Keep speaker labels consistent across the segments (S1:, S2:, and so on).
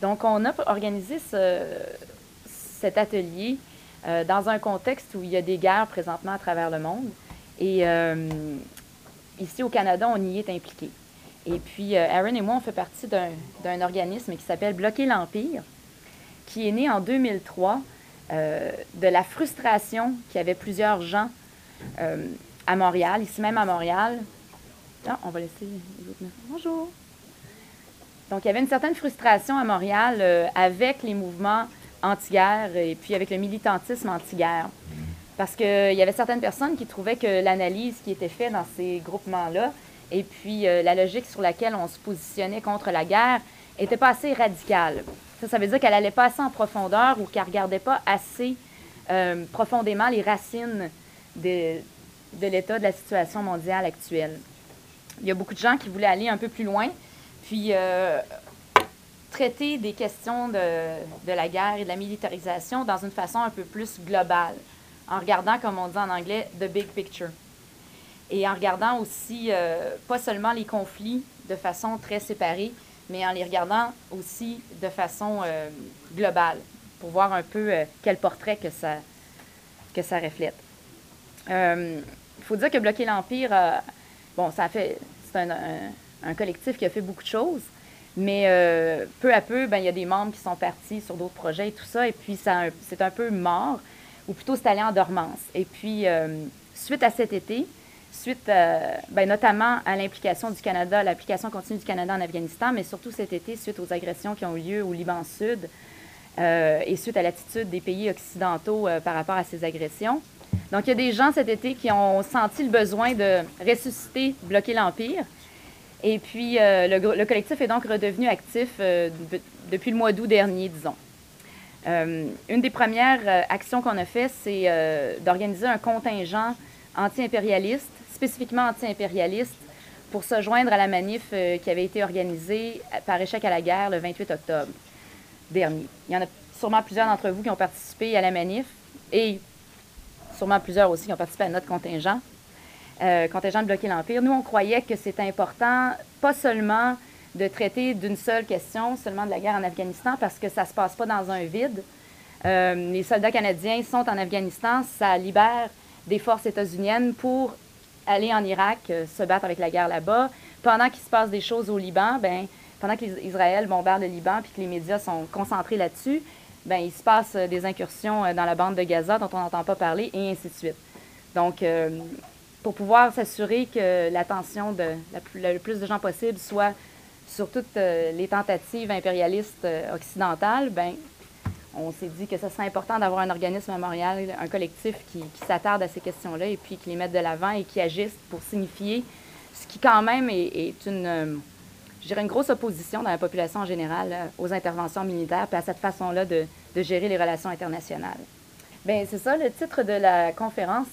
S1: Donc, on a organisé cet atelier dans un contexte où il y a des guerres présentement à travers le monde. Et ici, au Canada, on y est impliqué. Et puis, Aaron et moi, on fait partie d'un organisme qui s'appelle Bloquer l'Empire, qui est né en 2003 de la frustration qu'il y avait plusieurs gens à Montréal, ici même à Montréal. Ah, on va laisser les autres. Bonjour! Donc, il y avait une certaine frustration à Montréal avec les mouvements anti-guerre et puis avec le militantisme anti-guerre. Parce qu'il y avait certaines personnes qui trouvaient que l'analyse qui était faite dans ces groupements-là et puis la logique sur laquelle on se positionnait contre la guerre n'était pas assez radicale. Ça veut dire qu'elle n'allait pas assez en profondeur ou qu'elle ne regardait pas assez profondément les racines de l'état de la situation mondiale actuelle. Il y a beaucoup de gens qui voulaient aller un peu plus loin, puis traiter des questions de la guerre et de la militarisation dans une façon un peu plus globale, en regardant, comme on dit en anglais, « the big picture ». Et en regardant aussi, pas seulement les conflits de façon très séparée, mais en les regardant aussi de façon globale, pour voir un peu quel portrait que ça reflète. Il faut dire que Bloquer l'Empire, bon, c'est un collectif qui a fait beaucoup de choses, mais peu à peu, il y a des membres qui sont partis sur d'autres projets et tout ça, et puis c'est un peu mort, ou plutôt c'est allé en dormance. Et puis, suite à cet été, suite notamment à l'implication du Canada, l'application continue du Canada en Afghanistan, mais surtout cet été, suite aux agressions qui ont eu lieu au Liban Sud et suite à l'attitude des pays occidentaux par rapport à ces agressions. Donc, il y a des gens cet été qui ont senti le besoin de ressusciter, bloquer l'Empire. Et puis, le collectif est donc redevenu actif depuis le mois d'août dernier, disons. Une des premières actions qu'on a fait, c'est d'organiser un contingent anti-impérialiste, spécifiquement anti-impérialiste, pour se joindre à la manif qui avait été organisée par Échec à la guerre le 28 octobre dernier. Il y en a sûrement plusieurs d'entre vous qui ont participé à la manif et sûrement plusieurs aussi qui ont participé à notre contingent de Bloquer l'Empire. Nous, on croyait que c'était important, pas seulement de traiter d'une seule question, seulement de la guerre en Afghanistan, parce que ça ne se passe pas dans un vide. Les soldats canadiens sont en Afghanistan, ça libère des forces états-uniennes pour aller en Irak, se battre avec la guerre là-bas. Pendant qu'il se passe des choses au Liban, pendant qu'Israël bombarde le Liban puis que les médias sont concentrés là-dessus, il se passe des incursions dans la bande de Gaza dont on n'entend pas parler, et ainsi de suite. Donc, pour pouvoir s'assurer que l'attention de le plus de gens possible soit sur toutes les tentatives impérialistes occidentales, on s'est dit que ce serait important d'avoir un organisme à Montréal, un collectif qui s'attarde à ces questions-là et puis qui les mette de l'avant et qui agisse pour signifier ce qui quand même est une grosse opposition dans la population en général aux interventions militaires et à cette façon-là de gérer les relations internationales. Bien, c'est ça, le titre de la conférence,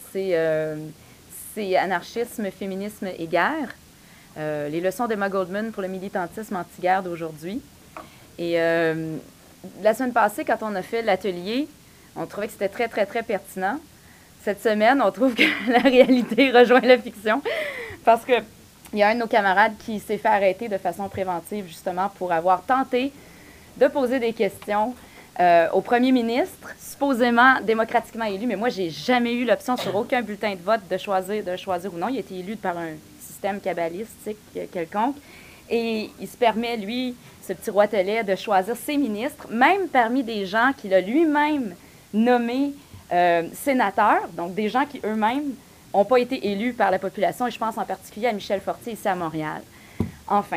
S1: c'est Anarchisme, féminisme et guerre. Les leçons d'Emma Goldman pour le militantisme anti-guerre d'aujourd'hui. Et la semaine passée, quand on a fait l'atelier, on trouvait que c'était très, très, très pertinent. Cette semaine, on trouve que la réalité rejoint la fiction parce qu'il y a un de nos camarades qui s'est fait arrêter de façon préventive, justement, pour avoir tenté de poser des questions au premier ministre, supposément démocratiquement élu. Mais moi, je n'ai jamais eu l'option sur aucun bulletin de vote de choisir ou non. Il a été élu par un système kabbalistique quelconque. Et il se permet, lui, ce petit roitelet, de choisir ses ministres, même parmi des gens qu'il a lui-même nommés sénateurs, donc des gens qui eux-mêmes n'ont pas été élus par la population, et je pense en particulier à Michel Fortier ici à Montréal. Enfin,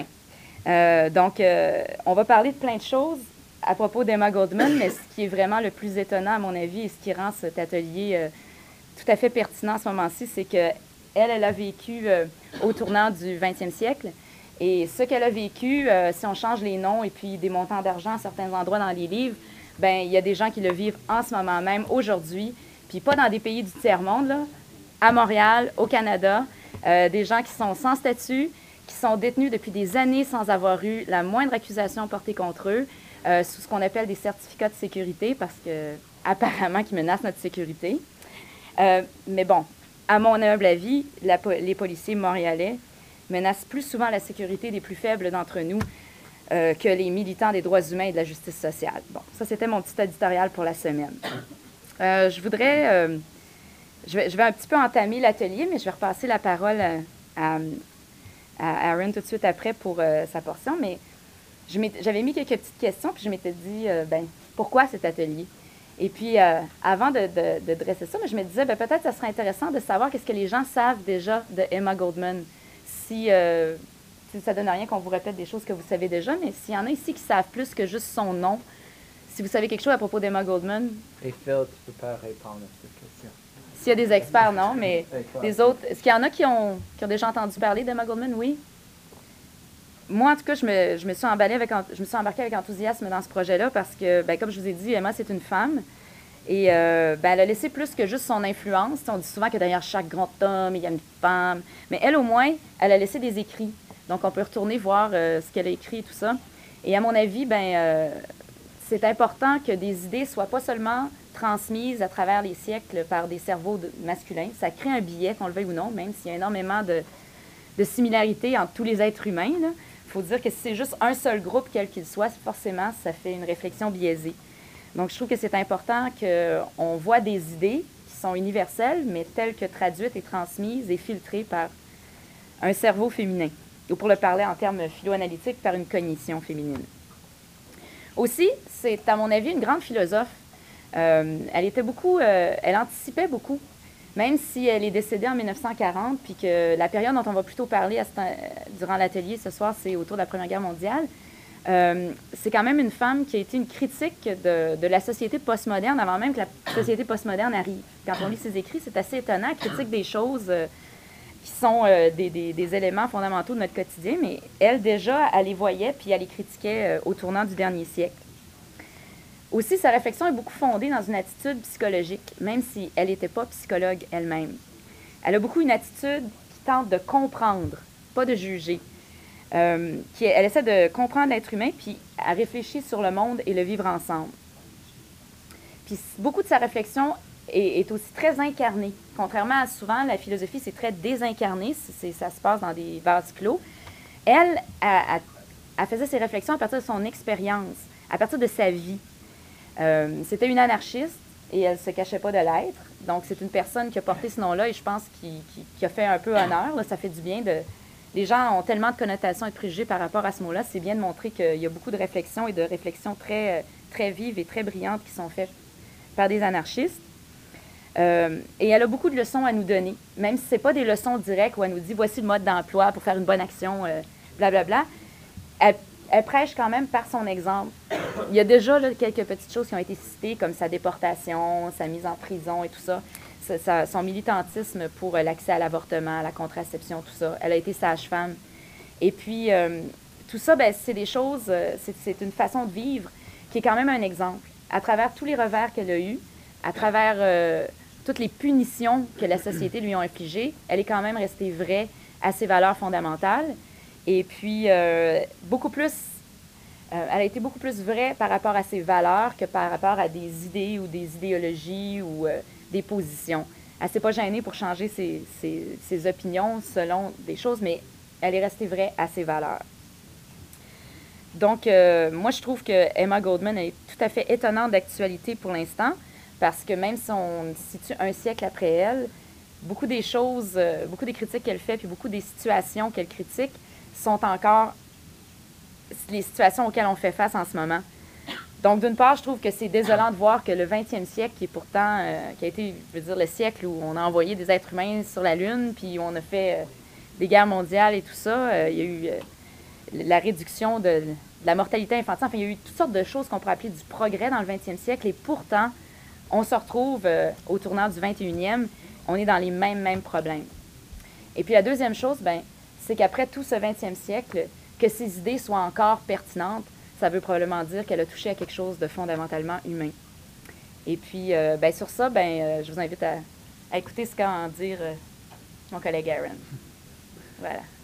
S1: on va parler de plein de choses à propos d'Emma Goldman, mais ce qui est vraiment le plus étonnant, à mon avis, et ce qui rend cet atelier tout à fait pertinent à ce moment-ci, c'est qu'elle a vécu au tournant du 20e siècle. Et ce qu'elle a vécu, si on change les noms et puis des montants d'argent à certains endroits dans les livres, il y a des gens qui le vivent en ce moment même, aujourd'hui, puis pas dans des pays du tiers-monde, là, à Montréal, au Canada, des gens qui sont sans statut, qui sont détenus depuis des années sans avoir eu la moindre accusation portée contre eux, sous ce qu'on appelle des certificats de sécurité, parce que apparemment qu'ils menacent notre sécurité. Mais bon, à mon humble avis, les policiers montréalais menacent plus souvent la sécurité des plus faibles d'entre nous que les militants des droits humains et de la justice sociale. Bon, ça, c'était mon petit éditorial pour la semaine. Je vais un petit peu entamer l'atelier, mais je vais repasser la parole à Aaron tout de suite après pour sa portion. Mais j'avais mis quelques petites questions, puis je m'étais dit, pourquoi cet atelier? Et puis, avant de dresser ça, je me disais, peut-être ça serait intéressant de savoir qu'est-ce que les gens savent déjà de Emma Goldman. Si ça ne donne rien qu'on vous répète des choses que vous savez déjà, mais s'il y en a ici qui savent plus que juste son nom, si vous savez quelque chose à propos d'Emma Goldman.
S2: Et Phil, tu peux pas répondre à cette question.
S1: S'il y a des experts, non, mais des autres. Est-ce qu'il y en a qui ont déjà entendu parler d'Emma Goldman? Oui. Moi, en tout cas, je me suis embarquée avec enthousiasme dans ce projet-là parce que, comme je vous ai dit, Emma, c'est une femme. Et elle a laissé plus que juste son influence. On dit souvent que derrière chaque grand homme, il y a une femme. Mais elle, au moins, elle a laissé des écrits. Donc, on peut retourner voir ce qu'elle a écrit et tout ça. Et à mon avis, c'est important que des idées soient pas seulement transmises à travers les siècles par des cerveaux masculins. Ça crée un biais, qu'on le veuille ou non, même s'il y a énormément de similarités entre tous les êtres humains. Il faut dire que si c'est juste un seul groupe, quel qu'il soit, forcément, ça fait une réflexion biaisée. Donc, je trouve que c'est important qu'on voit des idées qui sont universelles, mais telles que traduites et transmises et filtrées par un cerveau féminin, ou pour le parler en termes philo-analytiques, par une cognition féminine. Aussi, c'est, à mon avis, une grande philosophe. Elle anticipait beaucoup, même si elle est décédée en 1940, puis que la période dont on va plutôt parler durant l'atelier ce soir, c'est autour de la Première Guerre mondiale. C'est quand même une femme qui a été une critique de la société postmoderne avant même que la société postmoderne arrive. Quand on lit ses écrits, c'est assez étonnant. Elle critique des choses qui sont des éléments fondamentaux de notre quotidien, mais elle, déjà, elle les voyait puis elle les critiquait au tournant du dernier siècle. Aussi, sa réflexion est beaucoup fondée dans une attitude psychologique, même si elle n'était pas psychologue elle-même. Elle a beaucoup une attitude qui tente de comprendre, pas de juger. Elle essaie de comprendre l'être humain, puis elle réfléchit sur le monde et le vivre ensemble. Puis beaucoup de sa réflexion est aussi très incarnée. Contrairement à souvent, la philosophie, c'est très désincarné, ça se passe dans des vases clos. Elle faisait ses réflexions à partir de son expérience, à partir de sa vie. C'était une anarchiste et elle ne se cachait pas de l'être. Donc, c'est une personne qui a porté ce nom-là et je pense qui a fait un peu honneur. Là, ça fait du bien Les gens ont tellement de connotations et de préjugés par rapport à ce mot-là. C'est bien de montrer qu'il y a beaucoup de réflexions et de réflexions très, très vives et très brillantes qui sont faites par des anarchistes. Et elle a beaucoup de leçons à nous donner, même si ce n'est pas des leçons directes où elle nous dit « voici le mode d'emploi pour faire une bonne action, blablabla ». Elle prêche quand même par son exemple. Il y a déjà quelques petites choses qui ont été citées, comme sa déportation, sa mise en prison et tout ça. Son militantisme pour l'accès à l'avortement, à la contraception, tout ça. Elle a été sage-femme. Et puis, tout ça, c'est des choses, c'est une façon de vivre qui est quand même un exemple. À travers tous les revers qu'elle a eus, à travers toutes les punitions que la société lui a infligées, elle est quand même restée vraie à ses valeurs fondamentales. Et puis, elle a été beaucoup plus vraie par rapport à ses valeurs que par rapport à des idées ou des idéologies ou des positions. Elle ne s'est pas gênée pour changer ses opinions selon des choses, mais elle est restée vraie à ses valeurs. Donc, moi, je trouve que Emma Goldman est tout à fait étonnante d'actualité pour l'instant, parce que même si on se situe un siècle après elle, beaucoup des choses, beaucoup des critiques qu'elle fait, puis beaucoup des situations qu'elle critique sont encore les situations auxquelles on fait face en ce moment. Donc, d'une part, je trouve que c'est désolant de voir que le 20e siècle, qui est pourtant, qui a été, je veux dire, le siècle où on a envoyé des êtres humains sur la Lune, puis on a fait des guerres mondiales et tout ça, il y a eu la réduction de la mortalité infantile. Enfin, il y a eu toutes sortes de choses qu'on pourrait appeler du progrès dans le 20e siècle, et pourtant, on se retrouve au tournant du 21e, on est dans les mêmes problèmes. Et puis, la deuxième chose, c'est qu'après tout ce 20e siècle, que ces idées soient encore pertinentes, ça veut probablement dire qu'elle a touché à quelque chose de fondamentalement humain. Et puis, sur ça, je vous invite à écouter ce qu'a à en dire mon collègue Aaron. Voilà.